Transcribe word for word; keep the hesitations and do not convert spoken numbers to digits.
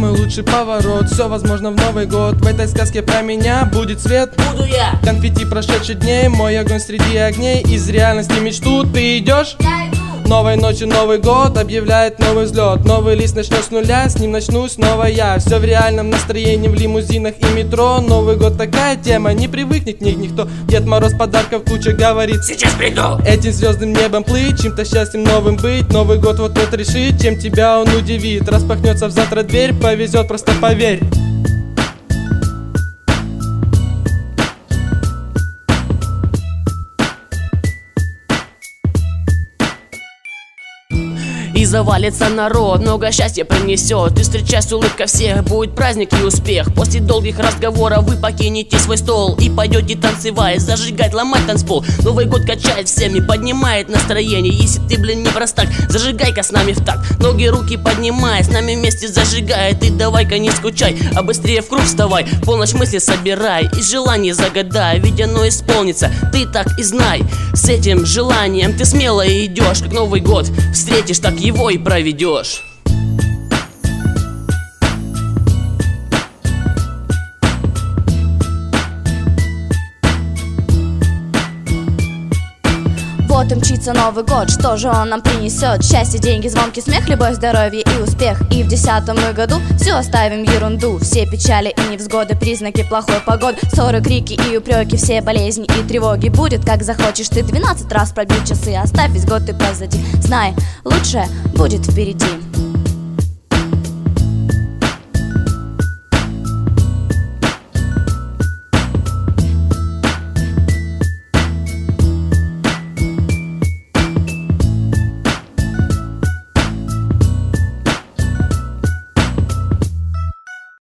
самый лучший поворот. Все возможно в Новый год. В этой сказке про меня будет свет. Буду я. Конфетти прошедших дней, мой огонь среди огней. Из реальности мечту ты идешь. Я иду. Новой ночи Новый год объявляет новый взлет. Новый лист начну с нуля, с ним начну снова я. Все в реальном настроении, в лимузинах и метро. Новый год такая тема, не привыкнет к ней никто. Дед Мороз подарков куча говорит: сейчас приду. Этим звездным небом плыть, чем-то счастьем новым быть. Новый год вот-вот решит, чем тебя он удивит. Распахнется в завтра дверь, повезет, просто поверь. И завалится народ, много счастья принесет. И встречай с улыбкой всех, будет праздник и успех. После долгих разговоров вы покинете свой стол и пойдете танцевать, зажигать, ломать танцпол. Новый год качает всеми, поднимает настроение. Если ты, блин, не простак, зажигай-ка с нами в такт. Ноги, руки поднимай, с нами вместе зажигай. Ты давай-ка не скучай, а быстрее в круг вставай. В полночь мысли собирай и желание загадай, ведь оно исполнится, ты так и знай. С этим желанием ты смело идешь, как Новый год встретишь, так его и проведешь. Вот и мчится Новый год, что же он нам принесет? Счастье, деньги, звонкий смех, любовь, здоровье и успех. И в десятом мы году все оставим ерунду. Все печали и невзгоды, признаки плохой погоды, ссоры, крики и упреки, все болезни и тревоги. Будет как захочешь ты, двенадцать раз пробить часы. Оставь весь год ты позади, знай, лучшее будет впереди.